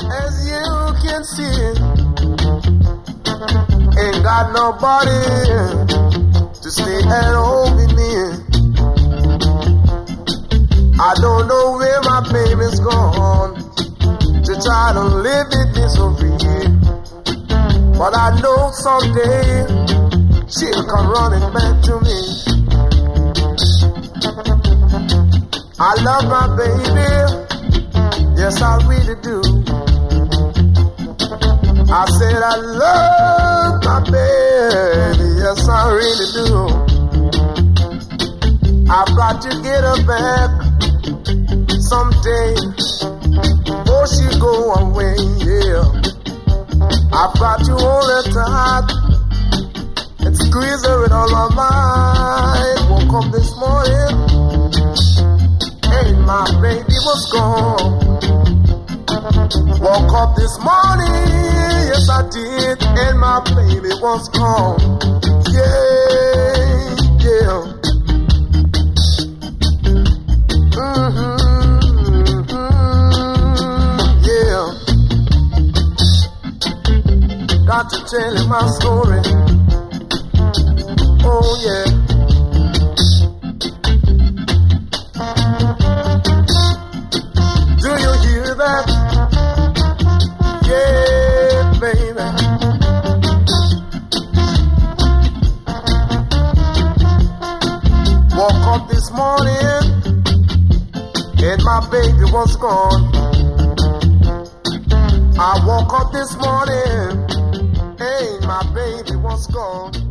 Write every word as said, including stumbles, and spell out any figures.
As you can see, ain't got nobody to stay at home with me. I don't know where my baby's gone to try to live with misery, but I know someday she'll come running back to me. I love my baby, yes I really do. I said I love my baby, yes I really do. I've got to get her back someday before she go away, yeah. I've got to hold her tight and squeeze her with all of mine. Woke up this morning and my baby was gone. Woke up this morning, yes I did, and my baby was gone. Yeah, yeah. Mm-hmm. Got to tell you my story. Oh yeah. Do you hear that? Yeah, baby. Woke up this morning and my baby was gone. I woke up this morning, hey, my baby was gone.